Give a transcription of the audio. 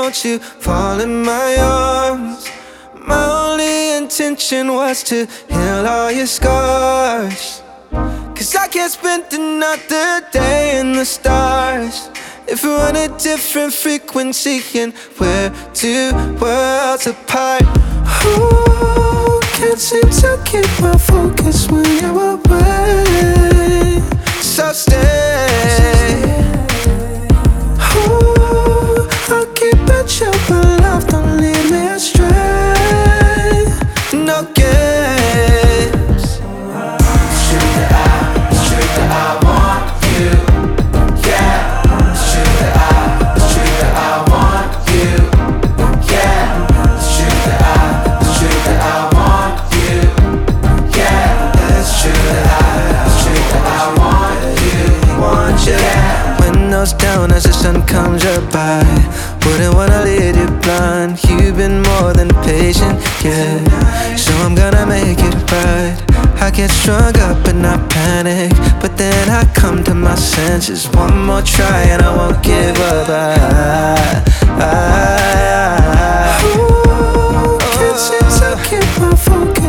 won't you fall in my arms? My only intention was to heal all your scars. 'Cause I can't spend another day in the stars if we're on a different frequency and we're two worlds apart. Ooh, can't seem to keep my focus when you're away. So stay. Ooh, I'll keep it you, but love, don't lead me astray. No games. It's true that I want you. Yeah, it's true that I want you. Yeah, it's true that I want you. Yeah, it's true that I want you. Want you. Windows down as the sun comes up by. Wouldn't wanna lead you blind. You've been more than patient, yeah. So I'm gonna make it right. I get strung up and I panic, but then I come to my senses. One more try and I won't give up. Ooh, can't seem to keep my focus